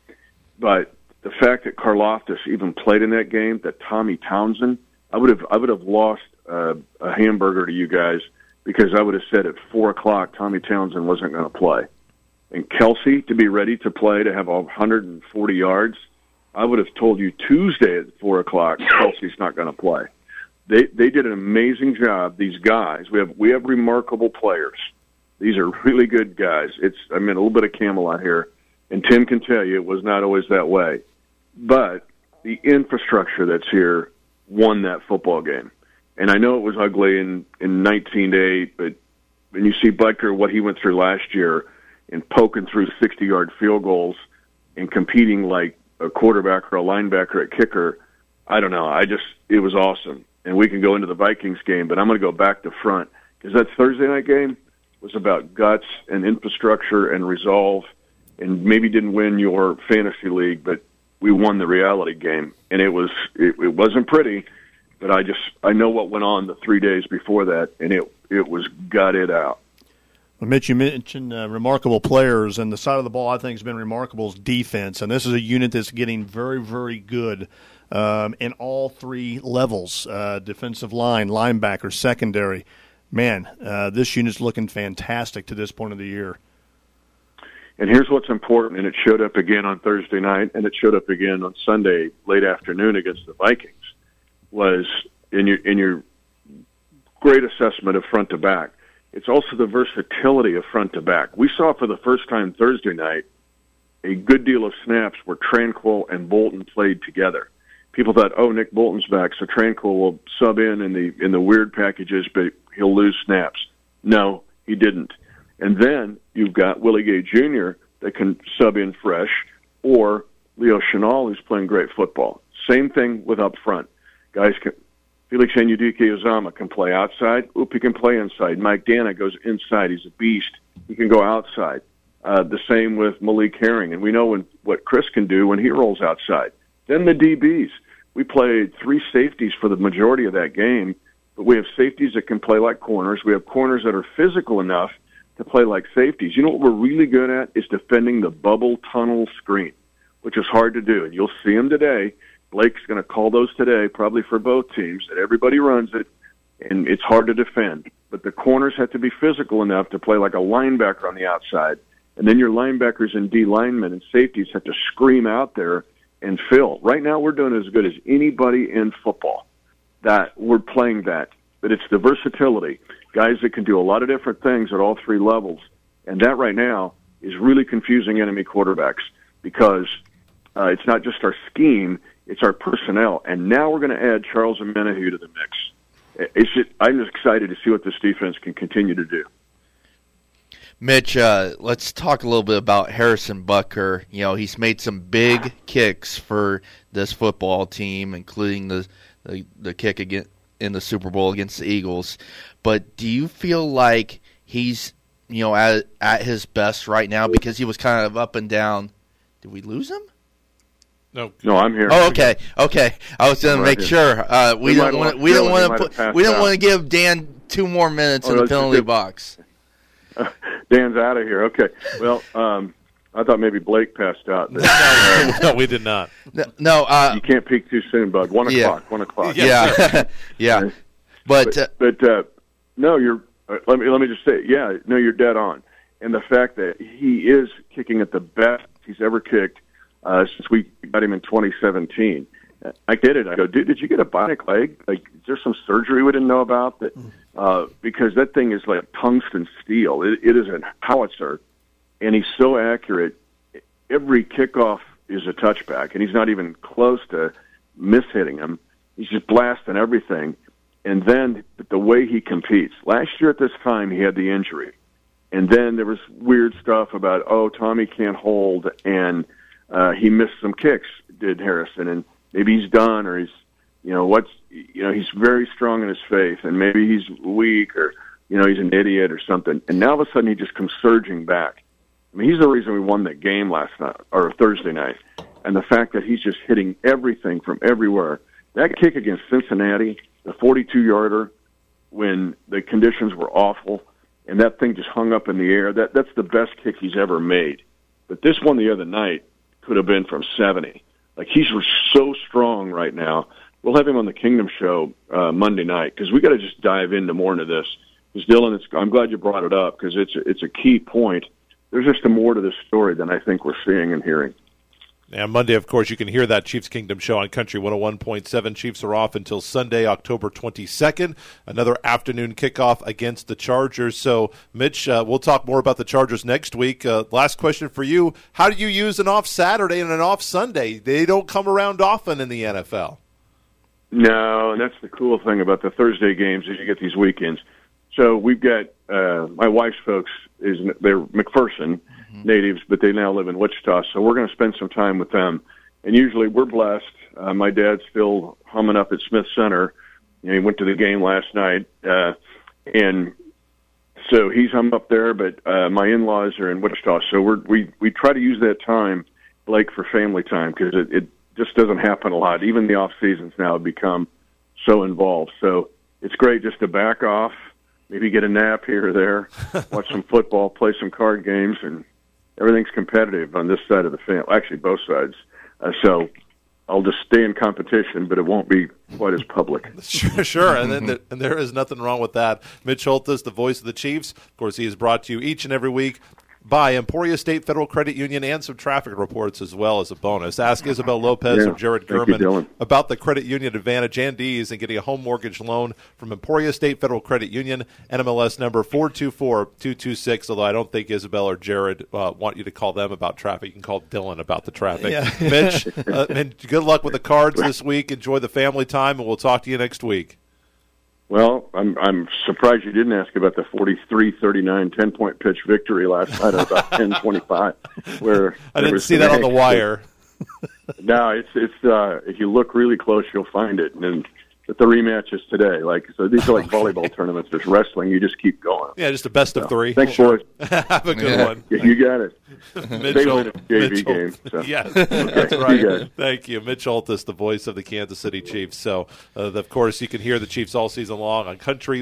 Speaker 16: But the fact that Karlaftis even played in that game, that Tommy Townsend, I would have lost a hamburger to you guys because I would have said at 4 o'clock Tommy Townsend wasn't going to play. And Kelce to be ready to play, to have 140 yards, I would have told you Tuesday at 4 o'clock, Kelce's not going to play. They did an amazing job. These guys, we have remarkable players. These are really good guys. A little bit of Camelot here, and Tim can tell you it was not always that way. But the infrastructure that's here won that football game. And I know it was ugly in 19-8, but when you see Butker, what he went through last year, and poking through 60-yard field goals and competing like a quarterback or a linebacker at kicker, I don't know. It was awesome. And we can go into the Vikings game, but I'm going to go back to front because that Thursday night game was about guts and infrastructure and resolve, and maybe didn't win your fantasy league, but we won the reality game. And it wasn't pretty, but I know what went on the 3 days before that, and it was gutted out.
Speaker 5: Well, Mitch, you mentioned remarkable players, and the side of the ball I think has been remarkable is defense, and this is a unit that's getting very, very good in all 3 levels, defensive line, linebacker, secondary. Man, this unit's looking fantastic to this point of the year.
Speaker 16: And here's what's important, and it showed up again on Thursday night, and it showed up again on Sunday late afternoon against the Vikings, was in your great assessment of front to back. It's also the versatility of front to back. We saw for the first time Thursday night a good deal of snaps where Tranquill and Bolton played together. People thought, Nick Bolton's back, so Tranquill will sub in the weird packages, but he'll lose snaps. No, he didn't. And then you've got Willie Gay Jr. that can sub in fresh, or Leo Chenal, who's playing great football. Same thing with up front. Guys can. Felix Anudike-Uzomah can play outside. He can play inside. Mike Dana goes inside. He's a beast. He can go outside. The same with Malik Herring. And we know what Chris can do when he rolls outside. Then the DBs. We played 3 safeties for the majority of that game, but we have safeties that can play like corners. We have corners that are physical enough to play like safeties. You know what we're really good at is defending the bubble tunnel screen, which is hard to do. And you'll see them today. Blake's going to call those today, probably for both teams, that everybody runs it, and it's hard to defend. But the corners have to be physical enough to play like a linebacker on the outside. And then your linebackers and D linemen and safeties have to scream out there and fill. Right now we're doing as good as anybody in football. That we're playing that. But it's the versatility. Guys that can do a lot of different things at all 3 levels. And that right now is really confusing enemy quarterbacks because it's not just our scheme, it's our personnel. And now we're going to add Charles Omenihu to the mix. I'm just excited to see what this defense can continue to do.
Speaker 6: Mitch, let's talk a little bit about Harrison Butker. He's made some big kicks for this football team, including the kick in the Super Bowl against the Eagles. But do you feel like he's at his best right now? Because he was kind of up and down Did we lose him?
Speaker 4: No,
Speaker 16: I'm here.
Speaker 6: Oh, okay. I was going to make sure. We don't want to give Dan 2 more minutes in the penalty box.
Speaker 16: Dan's out of here. Okay. Well, I thought maybe Blake passed out.
Speaker 4: No, we did not.
Speaker 6: No.
Speaker 16: You can't peek too soon, bud. 1 o'clock. 1 o'clock.
Speaker 6: Yeah. Yeah. But
Speaker 16: no, you're. Let me just say, no, you're dead on. And the fact that he is kicking at the best he's ever kicked since we got him in 2017. I get it. I go, dude, did you get a bionic leg? Like, is there some surgery we didn't know about? That because that thing is like tungsten steel. It is a howitzer, and he's so accurate. Every kickoff is a touchback, and he's not even close to mishitting him. He's just blasting everything. And then the way he competes. Last year at this time, he had the injury. And then there was weird stuff about, Tommy can't hold, and he missed some kicks, did Harrison, and maybe he's done, or he's very strong in his faith, and maybe he's weak, or, he's an idiot or something. And now all of a sudden he just comes surging back. I mean, he's the reason we won that game last night, or Thursday night. And the fact that he's just hitting everything from everywhere. That kick against Cincinnati, the 42-yarder, when the conditions were awful, and that thing just hung up in the air, that's the best kick he's ever made. But this one the other night could have been from 70. Like, he's so strong right now. We'll have him on the Kingdom Show Monday night, because we got to just dive into more into this. Because Dylan, I'm glad you brought it up, because it's a key point. There's just more to this story than I think we're seeing and hearing.
Speaker 4: And Monday, of course, you can hear that Chiefs Kingdom Show on Country 101.7. Chiefs are off until Sunday, October 22nd. Another afternoon kickoff against the Chargers. So, Mitch, we'll talk more about the Chargers next week. Last question for you. How do you use an off Saturday and an off Sunday? They don't come around often in the NFL.
Speaker 16: No, and that's the cool thing about the Thursday games is you get these weekends. So we've got my wife's folks, they're McPherson natives, but they now live in Wichita, so we're going to spend some time with them. And usually we're blessed. My dad's still humming up at Smith Center. He went to the game last night, and so he's hung up there, but my in-laws are in Wichita, so we try to use that time, Blake, for family time, because it just doesn't happen a lot. Even the off-seasons now have become so involved. So it's great just to back off, maybe get a nap here or there, watch some football, play some card games, and everything's competitive on this side of the family. Actually, both sides. So I'll just stay in competition, but it won't be quite as public.
Speaker 4: Sure. And there is nothing wrong with that. Mitch Holthus, the voice of the Chiefs. Of course, he is brought to you each and every week by Emporia State Federal Credit Union, and some traffic reports as well as a bonus. Ask Isabel Lopez or Jared Gurman about the Credit Union Advantage and D's and getting a home mortgage loan from Emporia State Federal Credit Union, NMLS number 424226, although I don't think Isabel or Jared want you to call them about traffic. You can call Dylan about the traffic. Yeah. Mitch, and good luck with the cards this week. Enjoy the family time, and we'll talk to you next week.
Speaker 16: Well, I'm surprised you didn't ask about the 43-39 10-point pitch victory last night at about 10:25. Where
Speaker 4: I didn't see that on the wire.
Speaker 16: No, it's if you look really close, you'll find it. And the rematch is today. So these are like volleyball tournaments. There's wrestling. You just keep going.
Speaker 4: Yeah, just a best of three.
Speaker 16: Thanks, boys.
Speaker 4: Have a good one.
Speaker 16: Yeah, you got it.
Speaker 4: Mitchell,
Speaker 16: JV game. So.
Speaker 4: Yes, that's right. Thank you. Mitch Holthus, the voice of the Kansas City Chiefs. So, of course, you can hear the Chiefs all season long on Country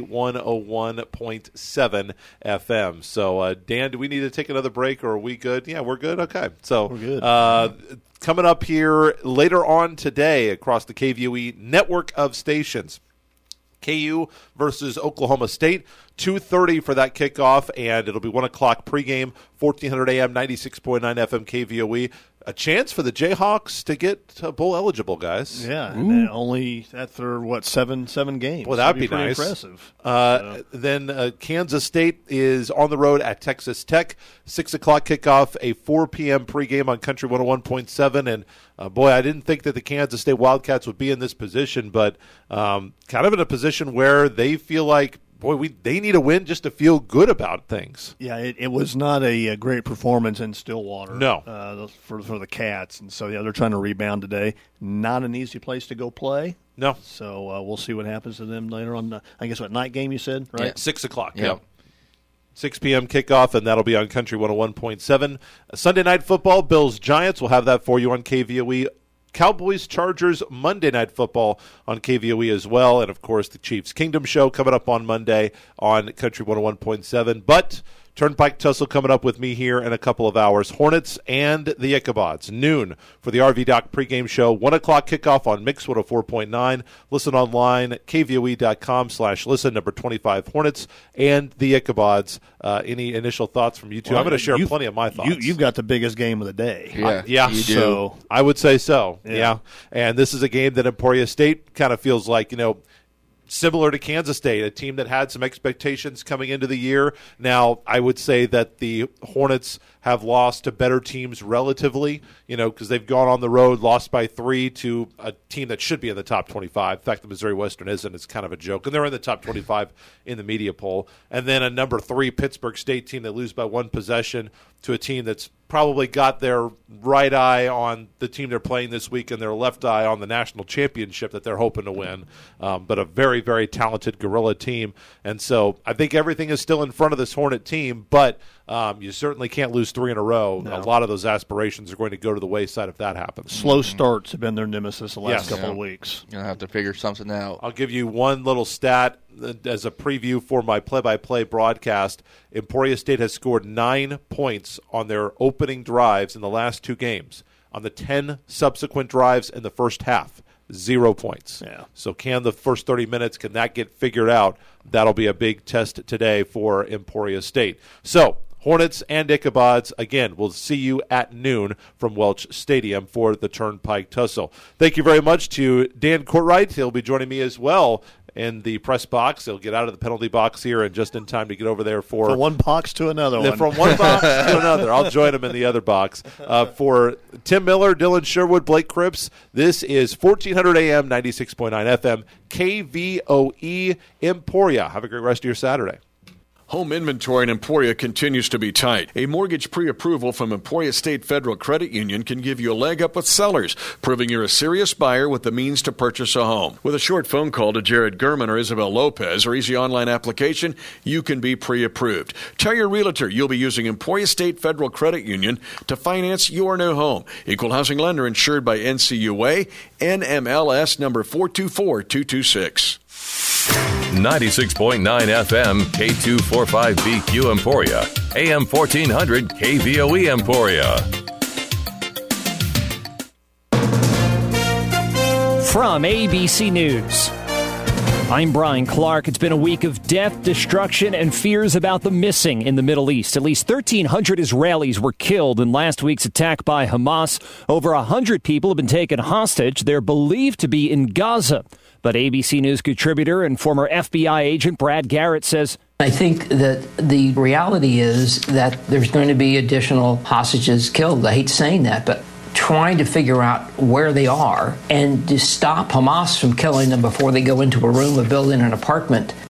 Speaker 4: 101.7 FM. So, Dan, do we need to take another break, or are we good? Yeah, we're good? Okay. So,
Speaker 5: we're good.
Speaker 4: Coming up here later on today across the KVOE network of stations, KU versus Oklahoma State, 2:30 for that kickoff, and it'll be 1 o'clock pregame, 1400 AM, 96.9 FM KVOE. A chance for the Jayhawks to get bowl eligible, guys.
Speaker 5: Yeah, and only after, seven games.
Speaker 4: Well, that'd be
Speaker 5: pretty
Speaker 4: nice.
Speaker 5: Impressive.
Speaker 4: Then Kansas State is on the road at Texas Tech. 6 o'clock kickoff, a 4 p.m. pregame on Country 101.7. And, boy, I didn't think that the Kansas State Wildcats would be in this position, but kind of in a position where they feel like, they need a win just to feel good about things.
Speaker 5: Yeah, it was not a great performance in Stillwater.
Speaker 4: No.
Speaker 5: For the Cats. And so, they're trying to rebound today. Not an easy place to go play.
Speaker 4: No.
Speaker 5: So we'll see what happens to them later on. I guess night game you said, right?
Speaker 4: Yeah, 6 o'clock.
Speaker 6: Yep.
Speaker 4: 6 p.m. kickoff, and that'll be on Country 101.7. Sunday Night Football, Bills-Giants. We'll have that for you on KVOE. Cowboys-Chargers Monday Night Football on KVOE as well. And, of course, the Chiefs Kingdom Show coming up on Monday on Country 101.7. But Turnpike Tussle coming up with me here in a couple of hours. Hornets and the Ichabods, noon for the RV Doc pregame show. 1 o'clock kickoff on Mix 104.9. Listen online at kvoe.com/listen, number 25 Hornets and the Ichabods. Any initial thoughts from you two? I'm going to share plenty of my thoughts.
Speaker 5: You've got the biggest game of the day.
Speaker 4: Yeah,
Speaker 6: you do.
Speaker 4: So I would say so. Yeah. And this is a game that Emporia State kind of feels like, similar to Kansas State, a team that had some expectations coming into the year. Now, I would say that the Hornets have lost to better teams relatively, because they've gone on the road, lost by 3 to a team that should be in the top 25. In fact, the Missouri Western isn't. It's kind of a joke. And they're in the top 25 in the media poll. And then a number 3 Pittsburgh State team that lose by 1 possession to a team that's probably got their right eye on the team they're playing this week and their left eye on the national championship that they're hoping to win. But a very, very talented guerrilla team. And so I think everything is still in front of this Hornet team, but you certainly can't lose 3 in a row.
Speaker 5: No.
Speaker 4: A lot of those aspirations are going to go to the wayside if that happens.
Speaker 5: Slow starts have been their nemesis the last couple of weeks.
Speaker 6: You're going to have to figure something out.
Speaker 4: I'll give you one little stat as a preview for my play-by-play broadcast. Emporia State has scored 9 points on their opening drives in the last 2 games. On the 10 subsequent drives in the first half, 0 points.
Speaker 5: Yeah.
Speaker 4: So can the first 30 minutes, can that get figured out? That'll be a big test today for Emporia State. So Hornets and Ichabods, again, we'll see you at noon from Welch Stadium for the Turnpike Tussle. Thank you very much to Dan Courtright. He'll be joining me as well in the press box. He'll get out of the penalty box here and just in time to get over there
Speaker 5: from one box to another one.
Speaker 4: From one box to another. I'll join him in the other box. For Tim Miller, Dylan Sherwood, Blake Cripps, this is 1400 AM, 96.9 FM, KVOE Emporia. Have a great rest of your Saturday.
Speaker 17: Home inventory in Emporia continues to be tight. A mortgage pre-approval from Emporia State Federal Credit Union can give you a leg up with sellers, proving you're a serious buyer with the means to purchase a home. With a short phone call to Jared Gurman or Isabel Lopez or easy online application, you can be pre-approved. Tell your realtor you'll be using Emporia State Federal Credit Union to finance your new home. Equal housing lender insured by NCUA, NMLS number 424226.
Speaker 3: 96.9 FM, K245BQ Emporia, AM 1400 KVOE Emporia.
Speaker 18: From ABC News, I'm Brian Clark. It's been a week of death, destruction, and fears about the missing in the Middle East. At least 1,300 Israelis were killed in last week's attack by Hamas. Over 100 people have been taken hostage. They're believed to be in Gaza. But ABC News contributor and former FBI agent Brad Garrett says,
Speaker 19: I think that the reality is that there's going to be additional hostages killed. I hate saying that, but trying to figure out where they are and to stop Hamas from killing them before they go into a room, a building, an apartment